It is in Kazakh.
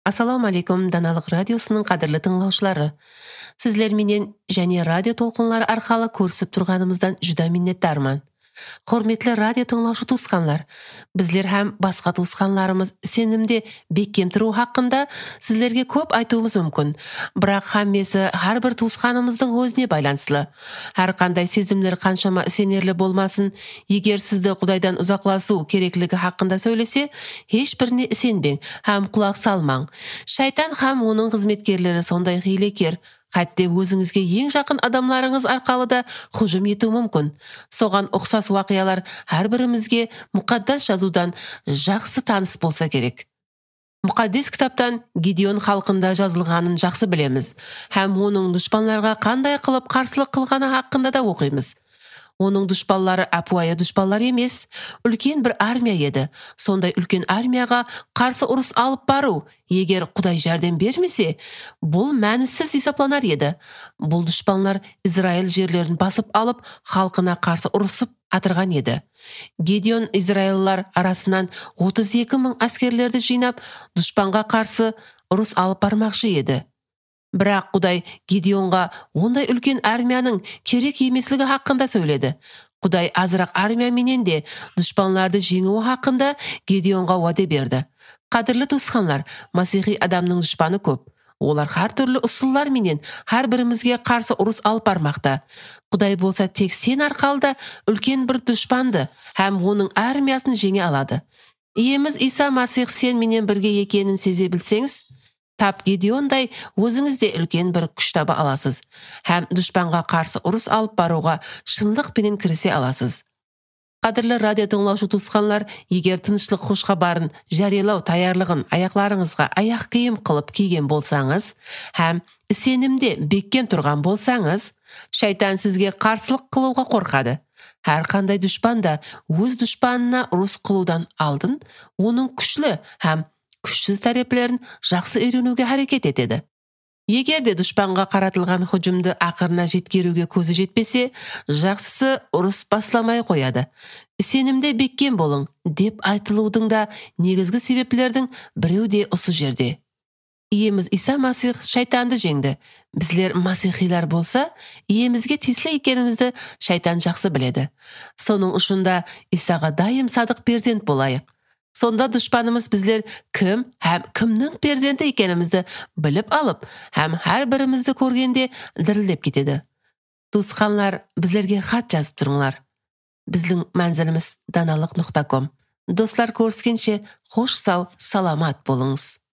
Ассаламу алейкум, Даналық радиосының қадірлі тыңлаушылары. Сізлер менен және радио толқынлары арқалы көрсіп тұрғанымыздан жүдә миннеттармын. Құрметлі радио тыңлаушы туысқанлар, біздер һәм басқа туысқанларымыз сенімде бекем тұру хақында сіздерге көп айтуымыз мүмкін. Бірақ һәммесі әрбір туысқанымыздың өзіне байланысты. Әрқандай сезімдер қаншама сенерлі болмасын, егер сізді Құдайдан ұзақласу керектігі хақында сөйлесе, ешбіріне сенбең һәм құлақ салмаң. Шайтан һәм оның қызметкерлері сондай хилекер. Хәтте өзіңізге ең жақын адамларыңыз арқалы да хұжым ету мүмкін. Соған ұқсас вақиялар әрбірімізге мұқаддас жазудан жақсы таныс болса керек. Мұқаддас кітаптан Гидеон халқында жазылғанын жақсы білеміз, һәм оның дұшпанларға қандай қылып қарсылық қылғаны хақында да оқимыз. Оның дұшпанлары әпуайы дұшпанлар емес, үлкен бір армия еді. Сондай үлкен армияға қарсы ұрыс алып бару, егер Құдай жәрдем бермесе, бұл мәнісіз есепланар еді. Бұл дұшпанлар Израиль жерлерін басып алып, халқына қарсы ұрысып атырған еді. Гидеон Израильлар арасынан 32 мың әскерлерді жинап, дұшпанға қарсы ұрыс алып бармақшы еді. Бірақ Құдай Гидеонға ондай үлкен армияның керек емеслігі хақында сөйледі. Құдай азырақ армия менен де дұшпанларды жеңуі хақында Гидеонға уәде берді. Қадірлі туысқанлар, масихи адамның дұшпаны көп. Олар әр түрлі ұсыллар менен әр бірімізге қарсы ұрыс алып бармақта. Құдай болса тек сен арқалда үлкен бір дұшпанды һәм оның армиясын жеңе алады. Иеміз Иса Масих сен менен бірге екенін сезе білсеңіз, тап Гидеондай өзіңізде үлкен бір күш таба аласыз, һәм дұшпанға қарсы ұрыс алып баруға шындықпенен кірісе аласыз. Қадірлі радио тыңлаушы туысқанлар, егер тынышлық хош хабарын жариялау таярлығын аяқларыңызға аяқ киім қылып киген болсаңыз, һәм сенімде бекем тұрған болсаңыз, шайтан сізге қарсылық қылуға қорқады. Әрқандай дұшпанда өз дұшпанына ұрыс қылудан алдын, оның күшлі һәм күшсіз тәрепілерін жақсы үйренуге әрекет етеді. Егер де дұшпанға қаратылған хұжымды ақырына жеткеруге көзі жетпесе, жақсысы ұрыс басламай қояды. Сенімде бекем болың деп айтылудың да негізгі себеплердің біреу де осы жерде. Иеміз Иса Масих шайтанды жеңді. Біздер масихилар болса, иемізге тиесілі екенімізді шайтан жақсы біледі. Соның ұшында Исаға дайым садық перзент болайық. Сонда дұшпанымыз біздер кім һәм кімнің перзенті екенімізді біліп алып, һәм әр бірімізді көргенде дірілдеп кетеді. Туысқанлар, біздерге хат жазып тұрыңлар. Біздің мәнзіліміз danалық.com. Достар, көріскенше, хош сау, саламат болыңыз.